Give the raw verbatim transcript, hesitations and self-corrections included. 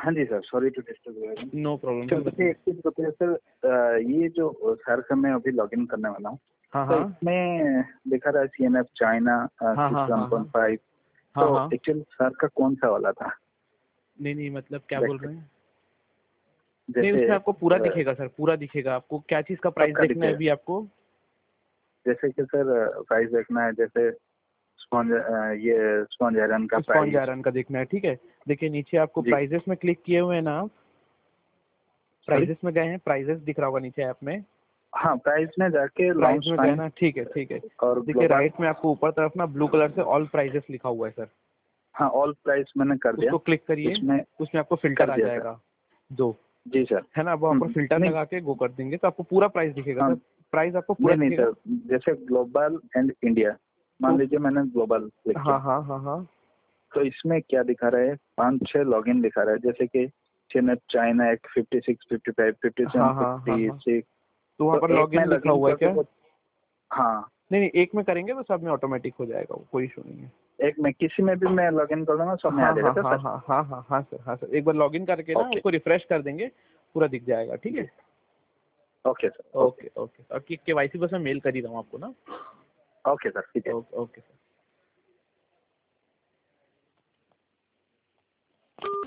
हाँ जी sir, sorry to disturb. No problem sir sir, मुझे बताइए। एक चीज बताइए सर, अ, ये जो सर का मैं अभी लॉगिन करने वाला हूँ, हाँ तो हाँ इसमें दिखा रहा है सी एन एफ चाइना हाँ हाँ सिक्स वन हाँ हाँ पॉइंट फाइव। हाँ तो हाँ। एक्चुअली सर का कौन सा वाला था? नहीं नहीं, मतलब क्या बोल देख रहे हैं? नहीं, जैसे उसमें आपको पूरा अ, दिखेगा सर, पूरा दिखेगा। आपको क्या चीज़ का प्राइस सबका देखना है दिखेगा। अभी आपको? जैसे कि सर प्राइस देखना है, जैसे स्पॉन्ज, ये स्पॉन्ज आयरन का स्पॉन्ज प्राइस। आयरन का देखना है, ठीक है। देखिए नीचे आपको जी प्राइजेस में क्लिक किए हुए हैं ना आप? सॉरी। प्राइजेस में गए हैं? प्राइजेस दिख रहा होगा नीचे ऐप में। हाँ, प्राइस में जाके प्राइस लॉन्च में गए टाइम ना, ठीक है ठीक है। और देखिए ग्लोबल। राइट में आपको ऊपर तरफ ना ब्लू कलर से ऑल प्राइजेस लिखा हुआ है सर। हाँ, ऑल प्राइस मैंने कर दिया। उसको क्लिक करिए, उसमें उसमें आपको फिल्टर कर आ दिया सर। जाएगा दो, जी सर। है ना। वो हम्म, आपको हम्म। फिल्टर नहीं लगा के गो कर देंगे तो आपको पूरा प्राइस दिखेगा हाँ, सर। प्राइस आपको पूरा नहीं नहीं दिखेगा सर, जैसे ग्लोबल एंड इंडिया, मान तो। लीजिए मैंने ग्लोबल क्लिक हाँ किया, हाँ हाँ हाँ तो इसमें क्या दिखा रहा है? पाँच छह लॉगिन दिखा रहा है, जैसे कि चीन चाइना एक fifty six fifty five fifty seven हाँ हाँ हाँ फिफ्टी हाँ। सिक्स तो वहाँ तो पर एक में लॉगिन लिखा लॉगिन हुआ है करके क्या? वो। हाँ, नहीं नहीं, एक में करेंगे तो सब में ऑटोमेटिक हो जाएगा, वो कोई इशू नहीं है। एक में किसी में भी मैं लॉगिन कर दूंगा, सब में आ हाँ जाएगा हाँ क्या हाँ सर? हाँ हाँ हाँ हाँ सर, हाँ सर, एक बार लॉगिन करके ना ओके। उसको रिफ्रेश कर देंगे, पूरा दिख जाएगा, ठीक जी। है। Okay sir. Okay. Okay okay, और के वाई सी बस मैं मेल कर ही रहा हूँ आपको ना। ओके सर, ठीक है। Okay okay sir.